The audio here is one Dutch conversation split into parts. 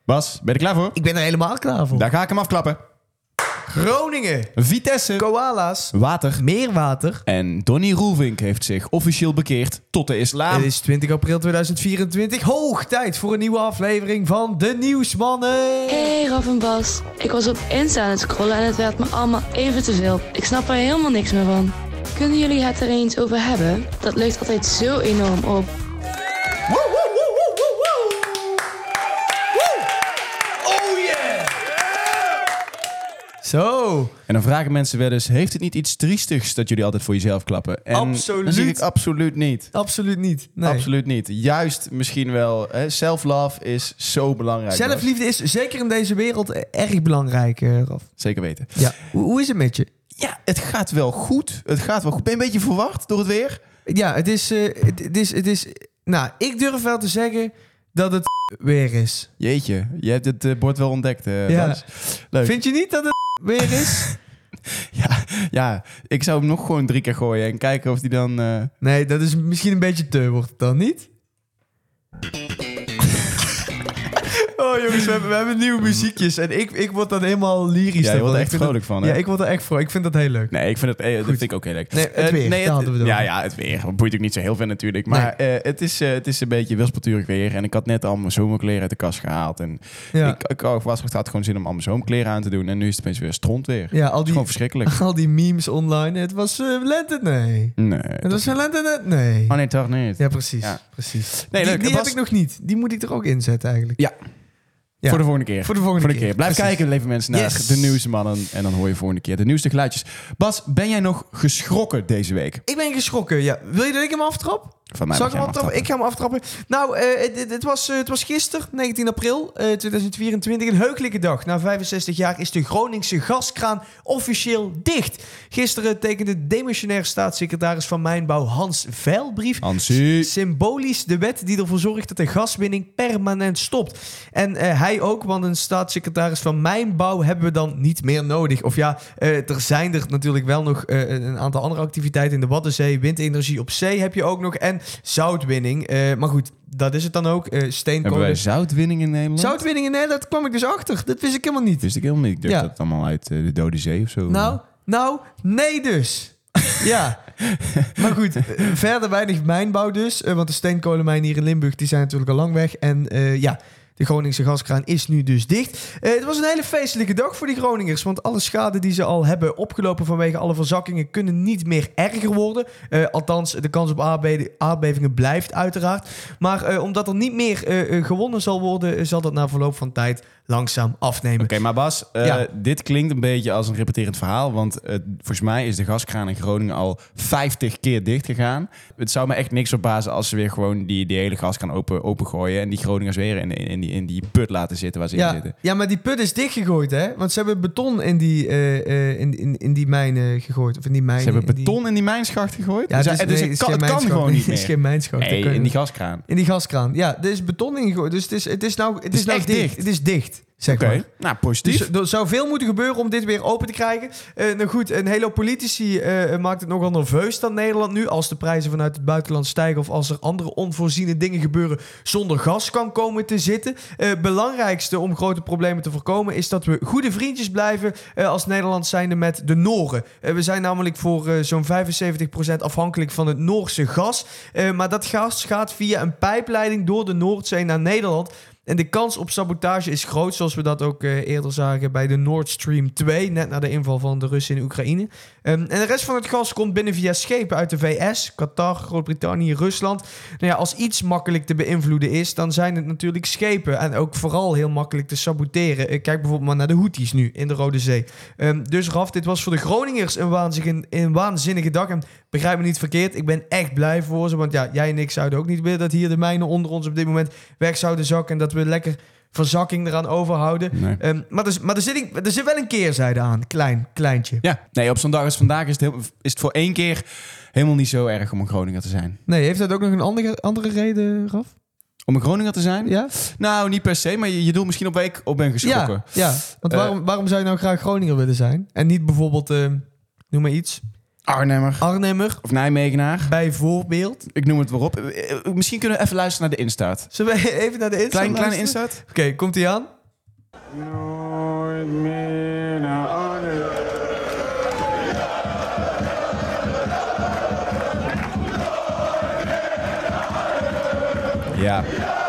Bas, ben je er klaar voor? Ik ben er helemaal klaar voor. Daar ga ik hem afklappen. Groningen. Vitesse. Koala's. Water. Meer water. En Donny Roelvink heeft zich officieel bekeerd tot de islam. Het is 20 april 2024. Hoog tijd voor een nieuwe aflevering van De Nieuwsmannen. Hey Raf en Bas, ik was op Insta aan het scrollen en het werd me allemaal even te veel. Ik snap er helemaal niks meer van. Kunnen jullie het er eens over hebben? Dat leunt altijd zo enorm op. Oh yeah! Zo. En dan vragen mensen wel eens, heeft het niet iets triestigs dat jullie altijd voor jezelf klappen? En Absoluut. dan zeg ik absoluut niet. Absoluut niet. Nee. Absoluut niet. Juist misschien wel. Self-love is zo belangrijk. Zelfliefde is zeker in deze wereld erg belangrijk, Raf. Zeker weten. Ja. Hoe is het met je? Ja, het gaat wel goed. Het gaat wel goed. Ben je een beetje verwacht door het weer? Ja, het is... Nou, ik durf wel te zeggen dat het weer is. Jeetje, je hebt het bord wel ontdekt. Ja. Bas. Leuk. Vind je niet dat het weer is? Ja, ik zou hem nog gewoon 3 keer gooien en kijken of die dan... Nee, dat is misschien een beetje te, wordt het dan niet? Oh jongens, we hebben nieuwe muziekjes en ik word dan helemaal lyrisch. Ja, je wordt er echt Ik vind vrolijk van, hè? Ja, ik word er echt vrolijk. Ik vind dat heel leuk. Nee, ik vind het, dat vind ik ook heel leuk. Nee, het weer, daar hadden we het over. Ja, het weer. Dat boeit ook niet zo heel veel natuurlijk. Maar het is een beetje wispelturig weer. En ik had net al mijn zomerkleren uit de kast gehaald. En Ja. ik had gewoon zin om al mijn zomerkleren aan te doen. En nu is het opeens weer strontweer. Ja, Het is gewoon verschrikkelijk. al die memes online. Het was lente, nee. Nee. Het was een lente, net, nee. Oh nee, toch niet. Ja, precies. Ja. Precies. Nee, leuk. Die Bas- heb ik nog niet. Die moet ik er ook inzetten eigenlijk. Ja. Ja. Voor de volgende keer. Voor de volgende keer. Blijf Precies. kijken, lieve mensen, naar Yes. de nieuwste mannen. En dan hoor je volgende keer de nieuwste geluidjes. Bas, ben jij nog geschrokken deze week? Ik ben geschrokken, ja. Wil je dat ik hem aftrap? Van mij Zal mag ik jij hem hem aftrappen? Ik ga hem aftrappen. Nou, het was gisteren, 19 april 2024. Een heugelijke dag. Na 65 jaar is de Groningse gaskraan officieel dicht. Gisteren tekende demissionair staatssecretaris van Mijnbouw Hans Veilbrief Hansie. symbolisch de wet die ervoor zorgt dat de gaswinning permanent stopt. En hij ook, want een staatssecretaris van Mijnbouw hebben we dan niet meer nodig. Of ja, er zijn er natuurlijk wel nog een aantal andere activiteiten in de Waddenzee. Windenergie op zee heb je ook nog. En zoutwinning. Maar goed, dat is het dan ook. Hebben Steenkolen. wij zoutwinning in Nederland? Zoutwinning in Nederland, daar kwam ik dus achter. Dat wist ik helemaal niet. Wist ik helemaal niet. Ik dacht Ja. dat het allemaal uit de Dode Zee of zo. Nou, nee dus. Ja. Maar goed, verder weinig mijnbouw dus. Want de steenkolenmijnen hier in Limburg, die zijn natuurlijk al lang weg. En ja, de Groningse gaskraan is nu dus dicht. Het was een hele feestelijke dag voor die Groningers. Want alle schade die ze al hebben opgelopen vanwege alle verzakkingen kunnen niet meer erger worden. Althans, de kans op aardbevingen blijft uiteraard. Maar omdat er niet meer gewonnen zal worden, zal dat na verloop van tijd langzaam afnemen. Oké, maar Bas, Ja. dit klinkt een beetje als een repeterend verhaal. Want volgens mij is de gaskraan in Groningen al 50 keer dicht gegaan. Het zou me echt niks verbazen als ze weer gewoon die hele gaskraan opengooien. En die Groningers weer in die put laten zitten waar ze in zitten. Ja, maar die put is dichtgegooid, hè? Want ze hebben beton in die mijnen gegooid. Of in die mijnen. Ze hebben in die- beton in die mijnschacht gegooid? Ja, Dus het is het kan geen mijnschacht. gewoon niet Het is meer. geen mijnschacht. Dat Nee, kan je in die niet. gaskraan. In die gaskraan. Ja, er is beton in gegooid. Dus het is nou is nou echt dicht. dicht. Het is dicht, zeg Oké, maar. nou positief. Dus er zou veel moeten gebeuren om dit weer open te krijgen. Nou goed, een hele hoop politici maakt het nogal nerveus dan Nederland nu. Als de prijzen vanuit het buitenland stijgen of als er andere onvoorziene dingen gebeuren zonder gas kan komen te zitten. Belangrijkste om grote problemen te voorkomen is dat we goede vriendjes blijven als Nederland zijnde met de Nooren. We zijn namelijk voor zo'n 75% afhankelijk van het Noorse gas. Maar dat gas gaat via een pijpleiding door de Noordzee naar Nederland. En de kans op sabotage is groot, zoals we dat ook eerder zagen bij de Nord Stream 2, net na de inval van de Russen in Oekraïne. En de rest van het gas komt binnen via schepen uit de VS, Qatar, Groot-Brittannië, Rusland. Nou ja, als iets makkelijk te beïnvloeden is, dan zijn het natuurlijk schepen. En ook vooral heel makkelijk te saboteren. Kijk bijvoorbeeld maar naar de Houthis nu in de Rode Zee. Dus Raf, dit was voor de Groningers een waanzinnige dag. En begrijp me niet verkeerd, ik ben echt blij voor ze. Want ja, jij en ik zouden ook niet willen dat hier de mijnen onder ons op dit moment weg zouden zakken. En dat we lekker verzakking eraan overhouden. Nee. Maar er zit wel een keerzijde aan. Kleintje. Ja, nee, op zo'n dag als vandaag is het voor 1 keer helemaal niet zo erg om een Groninger te zijn. Nee, heeft dat ook nog een andere reden, Raf? Om een Groninger te zijn? Ja? Nou, niet per se, maar je doelt misschien op waar ik op ben geschrokken. Ja. Want waarom zou je nou graag Groninger willen zijn? En niet bijvoorbeeld, noem maar iets, Arnhemmer. Of Nijmegenaar. Bijvoorbeeld. Ik noem het maar op. Misschien kunnen we even luisteren naar de instart. Zullen we even naar de instart Kleine instart? Oké, komt ie aan? Nooit meer naar Arnhem. Ja.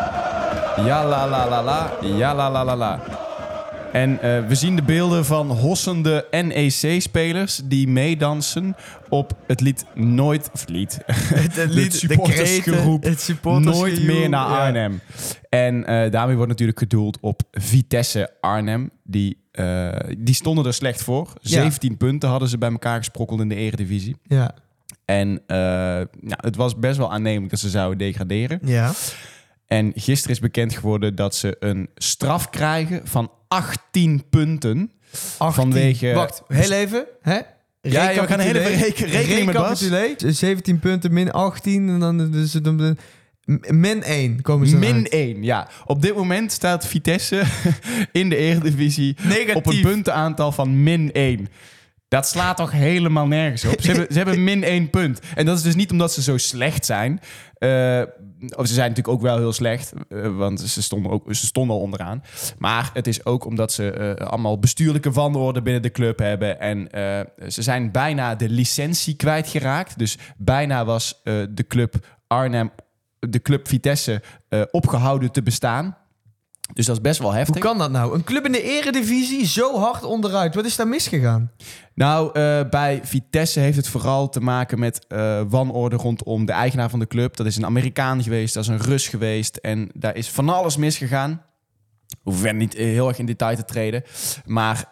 Ja la la la la. Ja la la la la. En we zien de beelden van hossende NEC-spelers die meedansen op het lied Nooit... Of lied. Het lied, het supportersgeroep. het supportersgejoel, Nooit meer naar ja. Arnhem. En daarmee wordt natuurlijk gedoeld op Vitesse Arnhem. Die stonden er slecht voor. 17 punten hadden ze bij elkaar gesprokkeld in de Eredivisie. Ja. En het was best wel aannemelijk dat ze zouden degraderen. Ja. En gisteren is bekend geworden dat ze een straf krijgen van 18 punten. 18. Vanwege... Wacht, heel even. Hè? Ja, we gaan heel even rekening met Bas. Recapitulé. 17 punten, min 18. En dan dus de min 1 komen ze Min uit. 1, ja. Op dit moment staat Vitesse in de Eredivisie Negatief. op een puntenaantal van min 1. Dat slaat toch helemaal nergens op? Ze hebben min 1 punt. En dat is dus niet omdat ze zo slecht zijn. Of ze zijn natuurlijk ook wel heel slecht. Want ze stonden al onderaan. Maar het is ook omdat ze allemaal bestuurlijke wanorde binnen de club hebben. En ze zijn bijna de licentie kwijtgeraakt. Dus bijna was de club Arnhem, de club Vitesse, opgehouden te bestaan. Dus dat is best wel heftig. Hoe kan dat nou? Een club in de Eredivisie zo hard onderuit. Wat is daar misgegaan? Nou, bij Vitesse heeft het vooral te maken met wanorde rondom de eigenaar van de club. Dat is een Amerikaan geweest, dat is een Rus geweest. En daar is van alles misgegaan. We hoeven niet heel erg in detail te treden. Maar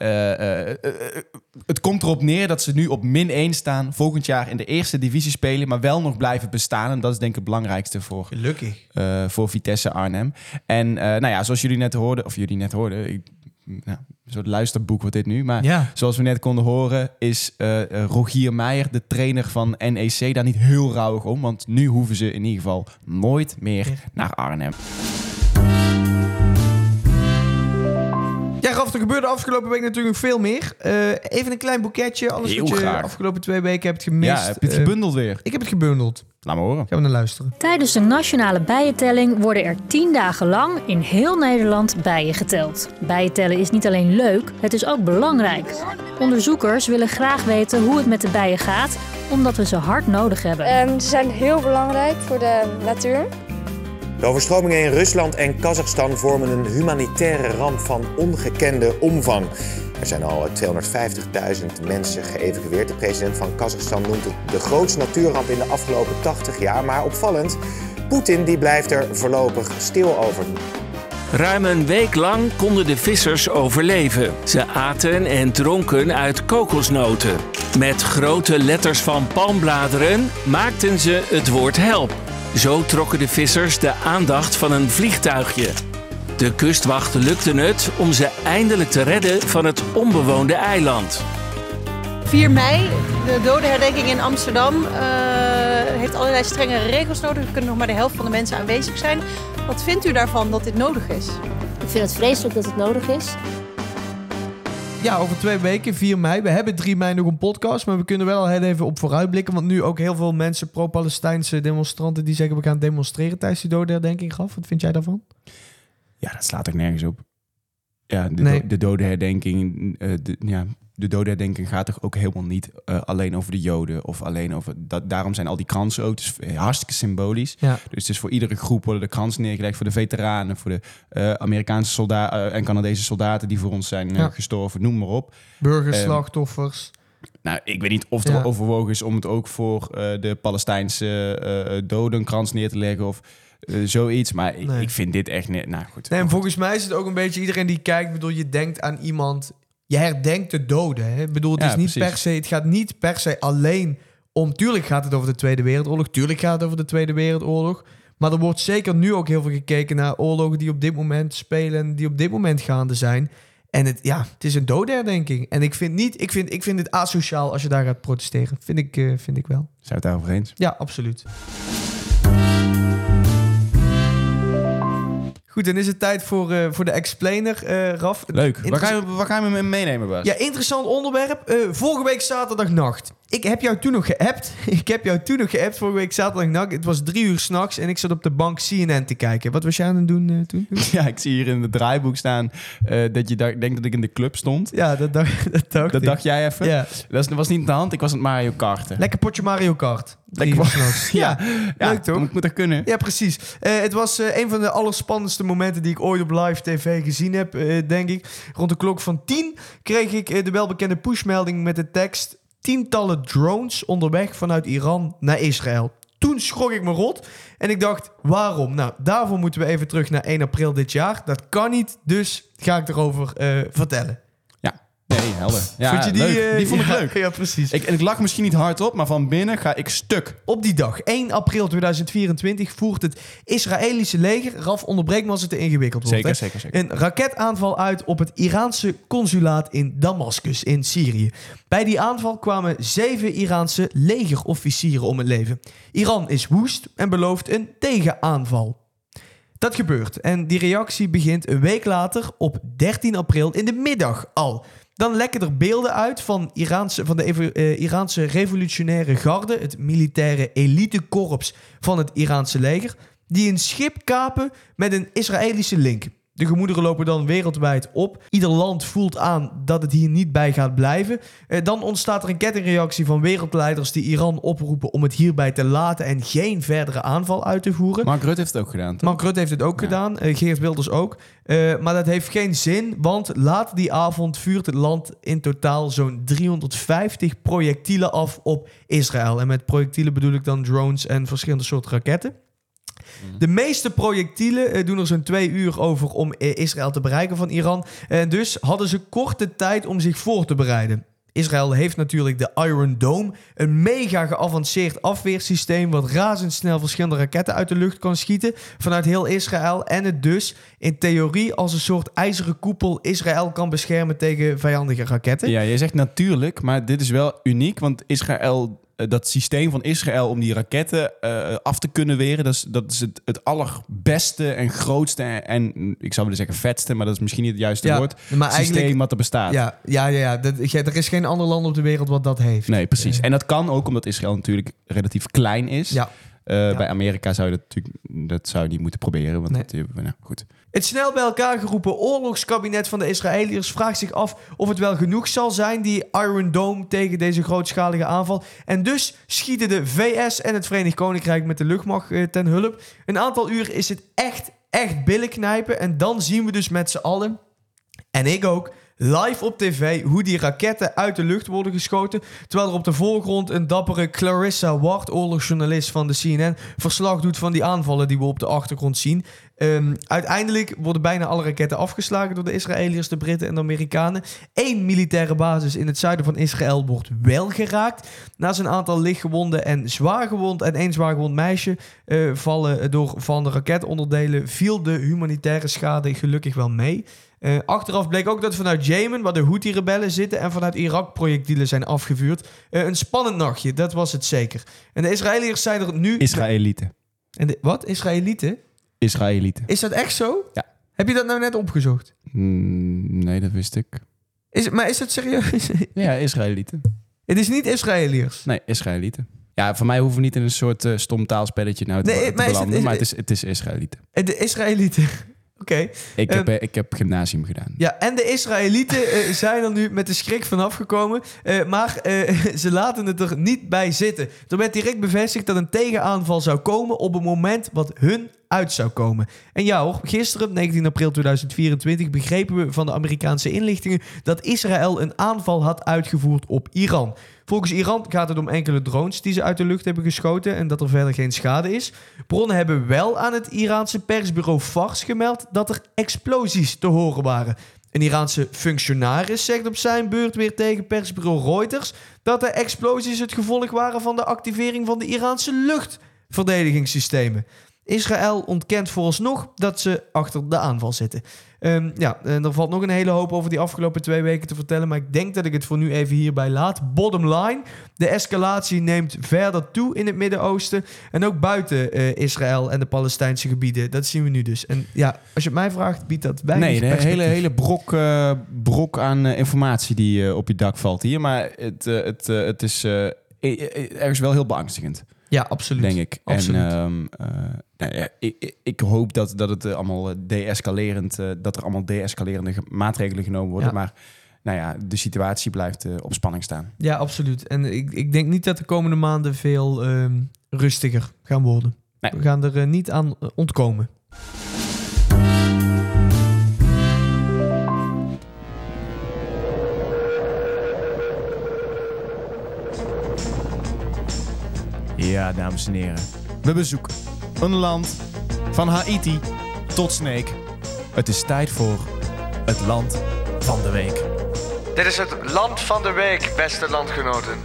het komt erop neer dat ze nu op min 1 staan. Volgend jaar in de eerste divisie spelen, maar wel nog blijven bestaan. En dat is denk ik het belangrijkste voor Vitesse Arnhem. En zoals jullie net hoorden... een soort luisterboek wordt dit nu. Maar zoals we net konden horen is Rogier Meijer, de trainer van NEC, daar niet heel rauwig om. Want nu hoeven ze in ieder geval nooit meer naar Arnhem. Ja, Raf, er gebeurde afgelopen week natuurlijk nog veel meer. Even een klein boeketje. Alles Heel wat je graag. afgelopen 2 weken hebt gemist. Ja, heb je het gebundeld weer? Ik heb het gebundeld. Laat maar horen. Gaan we naar luisteren. Tijdens de nationale bijentelling worden er 10 dagen lang in heel Nederland bijen geteld. Bijentellen is niet alleen leuk, het is ook belangrijk. Onderzoekers willen graag weten hoe het met de bijen gaat, omdat we ze hard nodig hebben. Ze zijn heel belangrijk voor de natuur. De overstromingen in Rusland en Kazachstan vormen een humanitaire ramp van ongekende omvang. Er zijn al 250.000 mensen geëvacueerd. De president van Kazachstan noemt het de grootste natuurramp in de afgelopen 80 jaar. Maar opvallend, Poetin die blijft er voorlopig stil over. Ruim een week lang konden de vissers overleven. Ze aten en dronken uit kokosnoten. Met grote letters van palmbladeren maakten ze het woord help. Zo trokken de vissers de aandacht van een vliegtuigje. De kustwacht lukte het om ze eindelijk te redden van het onbewoonde eiland. 4 mei, de dodenherdenking in Amsterdam, heeft allerlei strengere regels nodig. Er kunnen nog maar de helft van de mensen aanwezig zijn. Wat vindt u daarvan dat dit nodig is? Ik vind het vreselijk dat het nodig is. Ja, over 2 weken, 4 mei. We hebben 3 mei nog een podcast, maar we kunnen wel al heel even op vooruitblikken. Want nu ook heel veel mensen, pro-Palestijnse demonstranten, die zeggen we gaan demonstreren tijdens die dodenherdenking. Gaf. Wat vind jij daarvan? Ja, dat slaat ook nergens op. Ja, de dodenherdenking... De dodenherdenking gaat toch ook helemaal niet alleen over de Joden of alleen over... Daarom zijn al die kransen ook. Het is hartstikke symbolisch. Ja. Dus het is voor iedere groep worden de kransen neergelegd. Voor de veteranen, voor de Amerikaanse soldaten en Canadese soldaten die voor ons zijn gestorven. Noem maar op. Burgerslachtoffers. Nou, ik weet niet of er overwogen is om het ook voor de Palestijnse doden een krans neer te leggen of... zoiets, maar ik vind dit echt niet... Nou goed. Nee, en volgens mij is het ook een beetje iedereen die kijkt, bedoel, je denkt aan iemand, je herdenkt de doden. Hè? Ik bedoel, het is niet per se, het gaat niet per se alleen om, tuurlijk gaat het over de Tweede Wereldoorlog, maar er wordt zeker nu ook heel veel gekeken naar oorlogen die op dit moment spelen, die op dit moment gaande zijn. En het is een dodenherdenking. En ik vind het asociaal als je daar gaat protesteren. Vind ik wel. Zijn we het daarover eens? Ja, absoluut. Goed, dan is het tijd voor de explainer, Raf. Leuk. Waar ga je me meenemen, Bas? Ja, interessant onderwerp. Vorige week zaterdagnacht. Ik heb jou toen nog geappt vorige week zaterdag. Het was 3 uur 's nachts en ik zat op de bank CNN te kijken. Wat was jij aan het doen toen? Ja, ik zie hier in het draaiboek staan dat je denkt dat ik in de club stond. Ja, dat dacht jij even. Ja. Dat was niet aan de hand. Ik was aan het Mario Karten. Lekker potje Mario Kart. Ja, leuk toch? Moet dat kunnen. Ja, precies. Het was een van de allerspannendste momenten die ik ooit op live tv gezien heb, denk ik. Rond de klok van 10 kreeg ik de welbekende pushmelding met de tekst: tientallen drones onderweg vanuit Iran naar Israël. Toen schrok ik me rot en ik dacht, waarom? Nou, daarvoor moeten we even terug naar 1 april dit jaar. Dat kan niet, dus ga ik erover vertellen. Nee, helder. Ja, vond je die, leuk. Die vond ik leuk. Ja, precies. Ik lach misschien niet hardop, maar van binnen ga ik stuk. Op die dag, 1 april 2024, voert het Israëlische leger, Raf, onderbreek me als het te ingewikkeld wordt. Zeker. Een raketaanval uit op het Iraanse consulaat in Damascus in Syrië. Bij die aanval kwamen 7 Iraanse legerofficieren om het leven. Iran is woest en belooft een tegenaanval. Dat gebeurt en die reactie begint een week later op 13 april in de middag al. Dan lekken er beelden uit van de Iraanse revolutionaire garde, het militaire elitekorps van het Iraanse leger, die een schip kapen met een Israëlische link. De gemoederen lopen dan wereldwijd op. Ieder land voelt aan dat het hier niet bij gaat blijven. Dan ontstaat er een kettingreactie van wereldleiders die Iran oproepen om het hierbij te laten en geen verdere aanval uit te voeren. Mark Rutte heeft het ook gedaan, toch? Mark Rutte heeft het ook gedaan. Geert Wilders ook. Maar dat heeft geen zin, want laat die avond vuurt het land in totaal zo'n 350 projectielen af op Israël. En met projectielen bedoel ik dan drones en verschillende soorten raketten. De meeste projectielen doen er zo'n 2 uur over om Israël te bereiken van Iran. Dus hadden ze korte tijd om zich voor te bereiden. Israël heeft natuurlijk de Iron Dome, een mega geavanceerd afweersysteem wat razendsnel verschillende raketten uit de lucht kan schieten vanuit heel Israël en het dus in theorie als een soort ijzeren koepel Israël kan beschermen tegen vijandige raketten. Ja, je zegt natuurlijk, maar dit is wel uniek, want Israël, dat systeem van Israël om die raketten af te kunnen weren, dat is het allerbeste en grootste en ik zou willen zeggen vetste, maar dat is misschien niet het juiste woord, systeem wat er bestaat. Ja. Er is geen ander land op de wereld wat dat heeft. Nee, precies. En dat kan ook omdat Israël natuurlijk relatief klein is. Ja. Bij Amerika zou je dat zou je niet moeten proberen. Want goed. Het snel bij elkaar geroepen oorlogskabinet van de Israëliërs vraagt zich af of het wel genoeg zal zijn, die Iron Dome, tegen deze grootschalige aanval. En dus schieten de VS en het Verenigd Koninkrijk met de luchtmacht ten hulp. Een aantal uur is het echt billen knijpen. En dan zien we dus met z'n allen, en ik ook, live op tv hoe die raketten uit de lucht worden geschoten, terwijl er op de voorgrond een dappere Clarissa Ward, oorlogsjournalist van de CNN, verslag doet van die aanvallen die we op de achtergrond zien. Uiteindelijk worden bijna alle raketten afgeslagen door de Israëliërs, de Britten en de Amerikanen. 1 militaire basis in het zuiden van Israël wordt wel geraakt. Naast een aantal lichtgewonden en zwaargewond en 1 zwaargewond meisje vallen door van de raketonderdelen, viel de humanitaire schade gelukkig wel mee. Achteraf bleek ook dat vanuit Jemen, waar de Houthi-rebellen zitten, en vanuit Irak projectielen zijn afgevuurd. Een spannend nachtje, dat was het zeker. En de Israëliërs zijn er nu... Israëlieten. Wat? Israëlieten? Israëlieten. Is dat echt zo? Ja. Heb je dat nou net opgezocht? Nee, dat wist ik. Maar is het serieus? Ja, Israëlieten. Het is niet Israëliërs? Nee, Israëlieten. Ja, voor mij hoeven we niet in een soort stom taalspelletje te belanden, maar het is Israëlieten. De Israëlieten... Oké. Ik heb gymnasium gedaan. Ja, en de Israëlieten zijn er nu met de schrik vanaf gekomen. Maar ze laten het er niet bij zitten. Er werd direct bevestigd dat een tegenaanval zou komen op een moment wat hun uit zou komen. En ja hoor, gisteren, 19 april 2024, begrepen we van de Amerikaanse inlichtingen dat Israël een aanval had uitgevoerd op Iran. Volgens Iran gaat het om enkele drones die ze uit de lucht hebben geschoten en dat er verder geen schade is. Bronnen hebben wel aan het Iraanse persbureau Fars gemeld dat er explosies te horen waren. Een Iraanse functionaris zegt op zijn beurt weer tegen persbureau Reuters dat de explosies het gevolg waren van de activering van de Iraanse luchtverdedigingssystemen. Israël ontkent vooralsnog dat ze achter de aanval zitten. Er valt nog een hele hoop over die afgelopen 2 weken te vertellen, maar ik denk dat ik het voor nu even hierbij laat. Bottom line, de escalatie neemt verder toe in het Midden-Oosten en ook buiten Israël en de Palestijnse gebieden. Dat zien we nu dus. En ja, als je het mij vraagt, biedt dat weinig perspectief. Nee, een hele brok aan informatie die op je dak valt hier. Maar het is ergens wel heel beangstigend. Ja, absoluut. Denk ik. Absoluut. En ik hoop dat het allemaal de-escalerend... dat er allemaal de-escalerende maatregelen genomen worden. Ja. Maar nou ja, de situatie blijft op spanning staan. Ja, absoluut. En ik denk niet dat de komende maanden veel rustiger gaan worden. Nee. We gaan er niet aan ontkomen. Ja, dames en heren. We bezoeken een land van Haiti tot Sneek. Het is tijd voor het land van de week. Dit is het land van de week, beste landgenoten.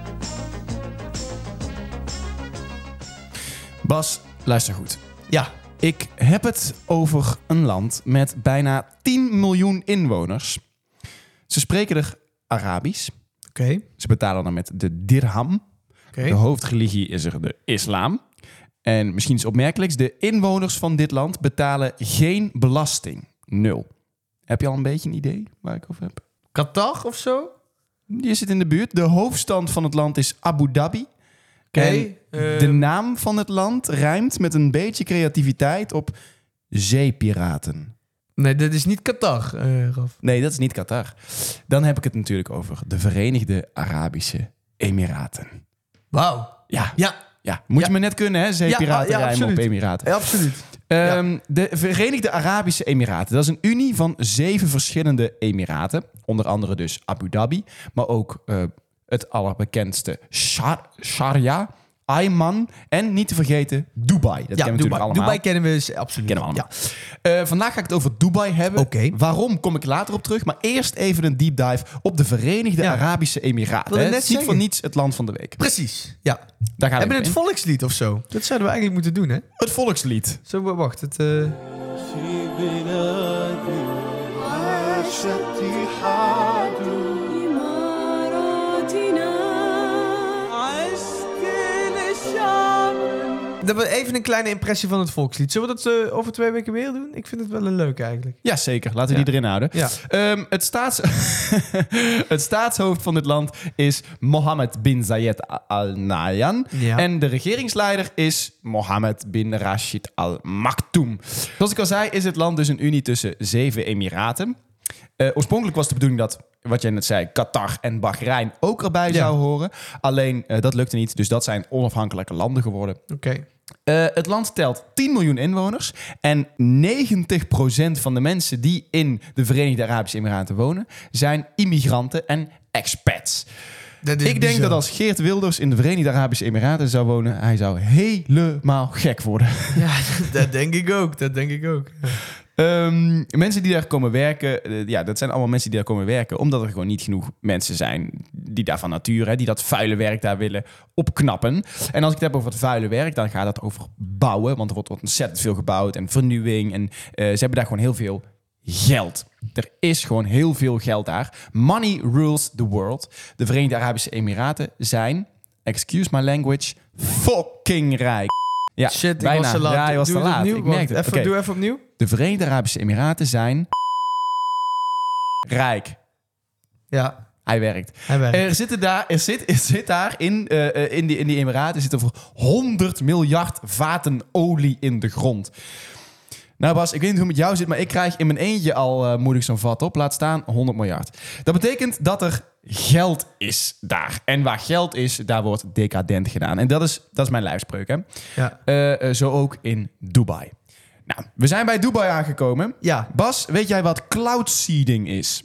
Bas, luister goed. Ja. Ik heb het over een land met bijna 10 miljoen inwoners. Ze spreken er Arabisch. Oké. Ze betalen dan met de dirham. De hoofdreligie is er de islam. En misschien iets opmerkelijks, de inwoners van dit land betalen geen belasting. 0. Heb je al een beetje een idee waar ik over heb? Qatar of zo? Je zit in de buurt. De hoofdstad van het land is Abu Dhabi. Oké. De naam van het land rijmt met een beetje creativiteit op zeepiraten. Nee, dat is niet Qatar, Raf. Nee, dat is niet Qatar. Dan heb ik het natuurlijk over de Verenigde Arabische Emiraten. Wauw. Ja. Ja. Moet je me net kunnen, hè? Zeepiraten rijmen absoluut. op Emiraten. Ja, absoluut. De Verenigde Arabische Emiraten. Dat is een unie van 7 verschillende emiraten. Onder andere dus Abu Dhabi. Maar ook het allerbekendste Sharjah, Ayman en niet te vergeten Dubai. Dat kennen we natuurlijk allemaal. Dubai kennen we absoluut. Kennen we allemaal. Vandaag ga ik het over Dubai hebben. Oké. Waarom kom ik later op terug? Maar eerst even een deep dive op de Verenigde Arabische Emiraten. Wilde Het net is niet zeggen. voor niets het land van de week. Precies. Ja. Daar gaan Hebben we we het volkslied of zo? Dat zouden we eigenlijk moeten doen, hè? Het volkslied. Zo, wacht. Het... Dat we even een kleine impressie van het volkslied. Zullen we dat over 2 weken weer doen? Ik vind het wel een leuke eigenlijk. Ja, zeker. Laten we die erin houden. Ja. Het staatshoofd van dit land is Mohammed bin Zayed Al Nahyan. Ja. En de regeringsleider is Mohammed bin Rashid Al Maktoum. Zoals ik al zei, is het land dus een unie tussen 7 emiraten. Oorspronkelijk was de bedoeling dat, wat jij net zei, Qatar en Bahrein ook erbij zouden horen. Alleen, dat lukte niet. Dus dat zijn onafhankelijke landen geworden. Oké. Het land telt 10 miljoen inwoners. En 90% van de mensen die in de Verenigde Arabische Emiraten wonen, zijn immigranten en expats. Ik denk dat als Geert Wilders in de Verenigde Arabische Emiraten zou wonen, hij zou helemaal gek worden. Ja, dat denk ik ook. Dat denk ik ook. Mensen die daar komen werken, dat zijn allemaal mensen die daar komen werken, omdat er gewoon niet genoeg mensen zijn die daar van nature, die dat vuile werk daar willen opknappen. En als ik het heb over het vuile werk, dan gaat het over bouwen, want er wordt ontzettend veel gebouwd en vernieuwing. En ze hebben daar gewoon heel veel geld. Er is gewoon heel veel geld daar. Money rules the world. De Verenigde Arabische Emiraten zijn, excuse my language, fucking rijk. Ja, shit, bijna. ik was te laat. Ja, je was te laat. Ik merkte het. Doe even opnieuw. De Verenigde Arabische Emiraten zijn rijk. Ja. Hij werkt. Er zit daar in die Emiraten zitten voor 100 miljard vaten olie in de grond. Nou Bas, ik weet niet hoe het met jou zit, maar ik krijg in mijn eentje al moeilijk zo'n vat op. Laat staan 100 miljard. Dat betekent dat er geld is daar. En waar geld is, daar wordt decadent gedaan. En dat is mijn lijfspreuk, hè? Ja. Zo ook in Dubai. Nou, we zijn bij Dubai aangekomen. Ja. Bas, weet jij wat cloud seeding is?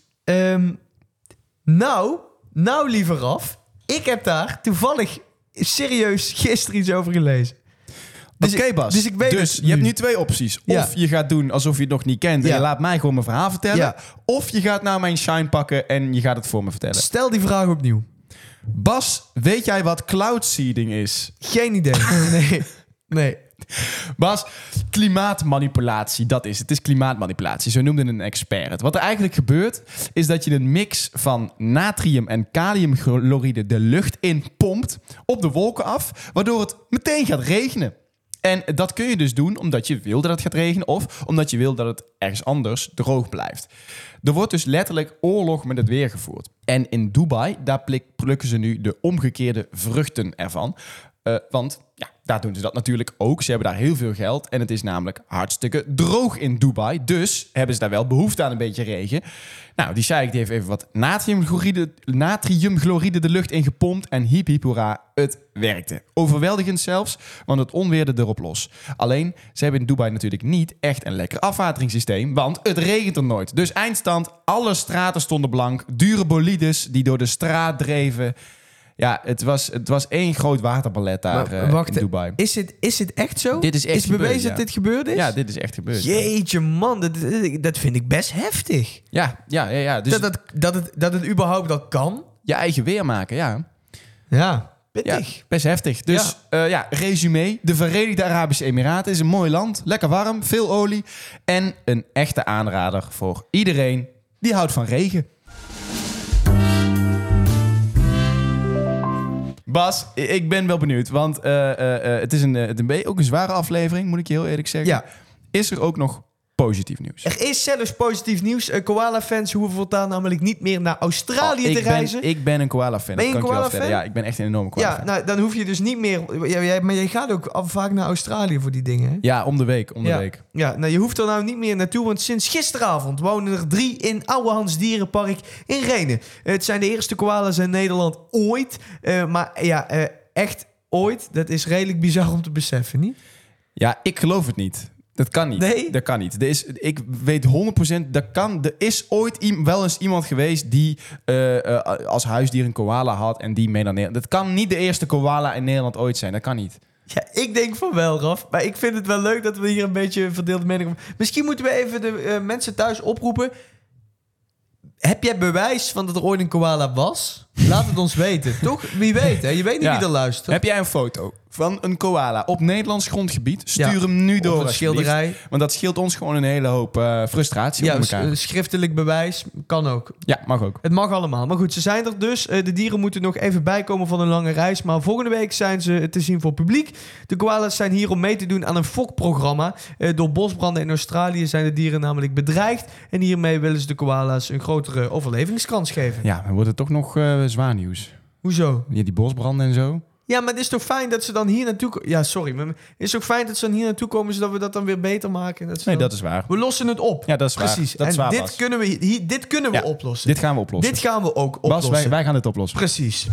Nou, lieve Raf. Ik heb daar toevallig serieus gisteren iets over gelezen. Oké, Bas. Dus ik weet dus je hebt nu 2 opties. Of je gaat doen alsof je het nog niet kent en je laat mij gewoon mijn verhaal vertellen. Ja. Of je gaat nou mijn shine pakken en je gaat het voor me vertellen. Stel die vraag opnieuw. Bas, weet jij wat cloud seeding is? Geen idee. Nee. Bas, klimaatmanipulatie, dat is het. Het is klimaatmanipulatie. Zo noemde een expert het. Wat er eigenlijk gebeurt, is dat je een mix van natrium en kaliumchloride de lucht in pompt, op de wolken af, waardoor het meteen gaat regenen. En dat kun je dus doen omdat je wil dat het gaat regenen of omdat je wil dat het ergens anders droog blijft. Er wordt dus letterlijk oorlog met het weer gevoerd. En in Dubai, daar plukken ze nu de omgekeerde vruchten ervan. Want ja, daar doen ze dat natuurlijk ook. Ze hebben daar heel veel geld en het is namelijk hartstikke droog in Dubai. Dus hebben ze daar wel behoefte aan een beetje regen. Nou, die sheik die heeft even wat natriumchloride de lucht ingepompt en hiep hiep hoera, het werkte. Overweldigend zelfs, want het onweerde erop los. Alleen, ze hebben in Dubai natuurlijk niet echt een lekker afwateringssysteem, want het regent er nooit. Dus eindstand, alle straten stonden blank, dure bolides die door de straat dreven. Ja, het was één groot waterballet daar in Dubai. Is het echt zo? Dit is echt is bewezen gebeurd, dat dit gebeurd is? Ja, dit is echt gebeurd. Jeetje man, dat vind ik best heftig. Ja. Dus dat het überhaupt al kan. je eigen weer maken, ja. Ja, pittig. Ja, best heftig. Dus resume. De Verenigde Arabische Emiraten is een mooi land. Lekker warm, veel olie. En een echte aanrader voor iedereen die houdt van regen. Bas, ik ben wel benieuwd. Want het is ook een zware aflevering, moet ik je heel eerlijk zeggen. Ja. Is er ook nog positief nieuws? Er is zelfs positief nieuws. Koala-fans hoeven voortaan namelijk niet meer naar Australië te reizen. Ik ben een koala-fan. Ben je een koala-fan? Ja, ik ben echt een enorme koala-fan. Ja, nou, dan hoef je dus niet meer... Maar jij gaat ook al vaak naar Australië voor die dingen, hè? Ja, om de week. Ja, nou, je hoeft er nou niet meer naartoe, want sinds gisteravond wonen er 3 in Ouwehands Dierenpark in Rhenen. Het zijn de eerste koala's in Nederland ooit. Echt ooit. Dat is redelijk bizar om te beseffen, niet? Ja, ik geloof het niet. Dat kan niet. Nee? Dat kan niet. Ik weet 100% dat kan. Er is ooit wel eens iemand geweest die als huisdier een koala had en die mee naar Nederland. Dat kan niet de eerste koala in Nederland ooit zijn. Dat kan niet. Ja, ik denk van wel, Raf. Maar ik vind het wel leuk dat we hier een beetje verdeelde mening hebben. Misschien moeten we even de mensen thuis oproepen. Heb jij bewijs van dat er ooit een koala was? Laat het ons weten, toch? Wie weet, hè? Je weet niet wie er luistert. Heb jij een foto van een koala op Nederlands grondgebied? Stuur hem nu door, een schilderij. Want dat scheelt ons gewoon een hele hoop frustratie op elkaar. Ja, schriftelijk bewijs kan ook. Ja, mag ook. Het mag allemaal. Maar goed, ze zijn er dus. De dieren moeten nog even bijkomen van een lange reis. Maar volgende week zijn ze te zien voor publiek. De koala's zijn hier om mee te doen aan een fokprogramma. Door bosbranden in Australië zijn de dieren namelijk bedreigd. En hiermee willen ze de koala's een grotere overlevingskans geven. Ja, dan wordt het toch nog zwaar nieuws. Hoezo? Ja, die bosbranden en zo. Ja, maar het is toch fijn dat ze dan hier naartoe... Ja, sorry. Maar het is toch fijn dat ze dan hier naartoe komen... zodat we dat dan weer beter maken? Dat is waar. We lossen het op. Ja, dat is waar. Precies. Dat is waar, dit kunnen we oplossen. Dit gaan we oplossen. Dit gaan we ook oplossen. Bas, wij gaan dit oplossen. Precies.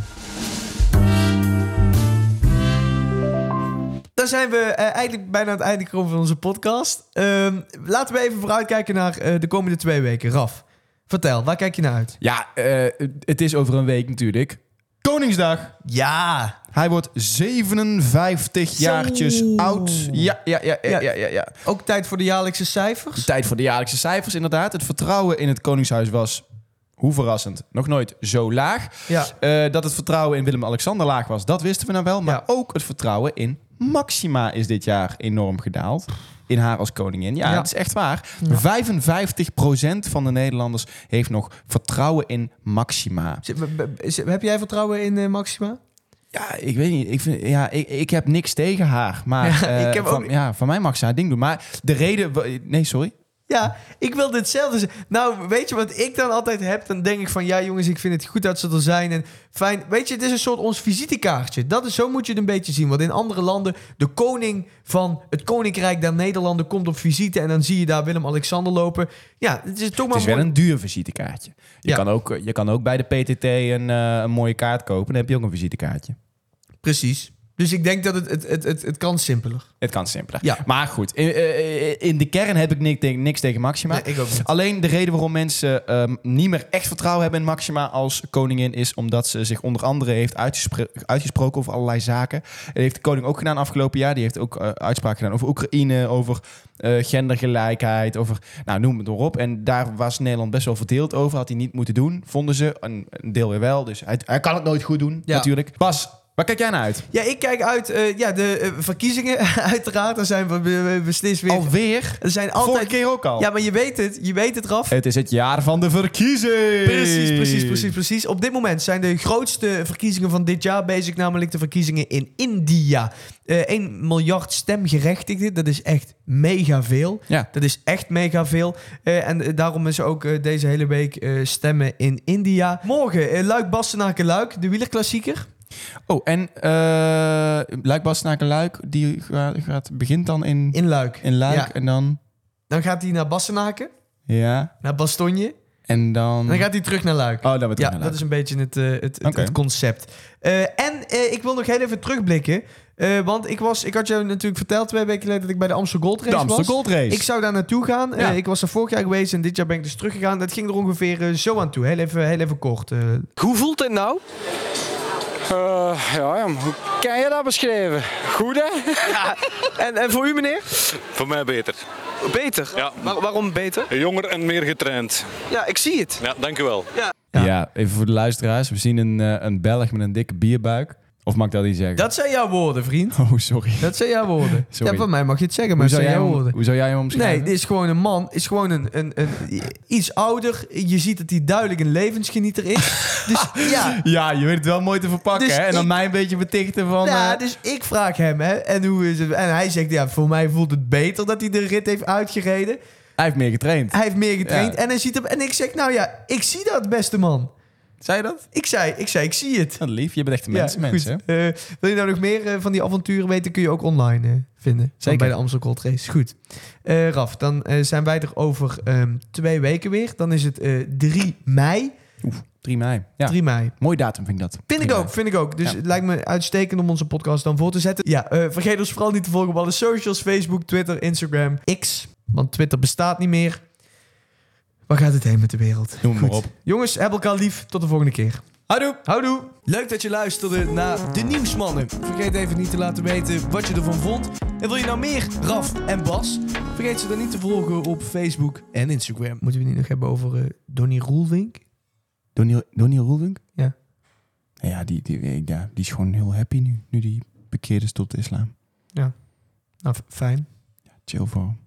Dan zijn we eigenlijk bijna aan het einde gekomen van onze podcast. Laten we even vooruitkijken naar de komende 2 weken. Raf, vertel, waar kijk je naar uit? Ja, het is over een week natuurlijk. Koningsdag. Ja. Hij wordt 57 jaartjes oud. Ja. Ook tijd voor de jaarlijkse cijfers? Tijd voor de jaarlijkse cijfers, inderdaad. Het vertrouwen in het Koningshuis was, hoe verrassend, nog nooit zo laag. Ja. Dat het vertrouwen in Willem-Alexander laag was, dat wisten we nou wel. Maar ook het vertrouwen in Maxima is dit jaar enorm gedaald. In haar als koningin. Ja, dat is echt waar. Ja. 55% van de Nederlanders heeft nog vertrouwen in Maxima. Heb jij vertrouwen in Maxima? Ja, ik weet niet. Ik heb niks tegen haar. Maar van mij mag ze haar ding doen. Maar de reden... Nee, sorry. Ja, ik wil hetzelfde zeggen. Nou, weet je wat ik dan altijd heb? Dan denk ik van, ja jongens, ik vind het goed dat ze er zijn. En fijn, weet je, het is een soort ons visitekaartje. Zo moet je het een beetje zien. Want in andere landen, de koning van het Koninkrijk der Nederlanden komt op visite. En dan zie je daar Willem-Alexander lopen. Ja, het is toch maar... Het is wel een duur visitekaartje. Je kan ook bij de PTT een mooie kaart kopen. Dan heb je ook een visitekaartje. Precies. Dus ik denk dat het kan simpeler. Het kan simpeler. Ja. Maar goed, in de kern heb ik niks tegen Maxima. Nee, ik ook niet. Alleen de reden waarom mensen niet meer echt vertrouwen hebben in Maxima als koningin is omdat ze zich onder andere heeft uitgesproken over allerlei zaken. Dat heeft de koning ook gedaan afgelopen jaar. Die heeft ook uitspraken gedaan over Oekraïne, over gendergelijkheid, over noem het maar op. En daar was Nederland best wel verdeeld over. Had hij niet moeten doen, vonden ze. Een deel weer wel. Dus hij kan het nooit goed doen, natuurlijk. Bas, Waar kijk jij naar uit? Ja, ik kijk uit de verkiezingen, uiteraard. Er zijn we beslist weer... Alweer? Er zijn altijd... Vorige keer ook al. Ja, maar je weet het, Raf. Het is het jaar van de verkiezing. Precies. Op dit moment zijn de grootste verkiezingen van dit jaar bezig, namelijk de verkiezingen in India. 1 miljard stemgerechtigden, dat is echt mega veel. Ja. Dat is echt mega veel. En daarom is ook deze hele week stemmen in India. Morgen Luik-Bastenaken-Luik, de wielerklassieker. Oh, en Luik-Bastenaken-Luik, die begint dan in Luik. In Luik Ja. en dan... Dan gaat hij naar Bastenaken, Ja. naar Bastonje. En dan... Dan gaat hij terug naar Luik. Oh, dan weer terug Ja, naar Luik. dat is een beetje Oké. het concept. Ik wil nog heel even terugblikken. Want ik had jou natuurlijk verteld 2 weken geleden dat ik bij de Amstel Gold Race was. De Amstel Gold Race. Ik zou daar naartoe gaan. Ja. Ik was er vorig jaar geweest en dit jaar ben ik dus teruggegaan. Dat ging er ongeveer zo aan toe. Heel even kort. Hoe voelt het nou? Hoe kan je dat beschrijven? Goed, hè? Ja. En voor u, meneer? Voor mij beter. Beter? Ja. Waarom beter? Jonger en meer getraind. Ja, ik zie het. Ja, dank u wel. Ja, even voor de luisteraars. We zien een Belg met een dikke bierbuik. Of mag ik dat niet zeggen? Dat zijn jouw woorden, vriend. Oh, sorry. Dat zijn jouw woorden. Sorry. Ja, van mij mag je het zeggen, maar Hoe dat zou, zijn jij jouw hem, woorden. hoe zou jij hem omschrijven? Nee, dit is gewoon een man. Is gewoon een iets ouder. Je ziet dat hij duidelijk een levensgenieter is. Dus ja. Ja, je weet het wel mooi te verpakken, Dus hè? En dan ik- mij een beetje betichten van... Ja, dus ik vraag hem, hè. En hoe is het? En hij zegt, ja, voor mij voelt het beter dat hij de rit heeft uitgereden. Hij heeft meer getraind. Hij heeft meer getraind. Ja. En hij ziet hem. En ik zeg, nou ja, ik zie dat, beste man. Zei je dat? Ik zei, ik zie het. Dat lief, je bent echt een Ja, mens, goed. hè? Wil je nou nog meer van die avonturen weten? Kun je ook online vinden. Zeker. Bij de Amstel Gold Race. Goed. Raf, dan zijn wij er over 2 weken weer. Dan is het 3 mei. 3 mei. Ja. 3 mei. Mooi datum vind ik dat. Vind ik ook. Dus Ja. het lijkt me uitstekend om onze podcast dan voor te zetten. Ja, vergeet ons vooral niet te volgen op alle socials. Facebook, Twitter, Instagram, X. Want Twitter bestaat niet meer. Waar gaat het heen met de wereld? Noem maar op. Jongens, heb elkaar lief. Tot de volgende keer. Houdoe. Houdoe. Leuk dat je luisterde naar De Nieuwsmannen. Vergeet even niet te laten weten wat je ervan vond. En wil je nou meer Raf en Bas? Vergeet ze dan niet te volgen op Facebook en Instagram. Moeten we het niet nog hebben over Donnie Roelvink? Donnie Roelvink? Ja. Ja, die is gewoon heel happy nu die bekeerd is tot de islam. Ja. Nou, fijn. Ja, chill voor hem.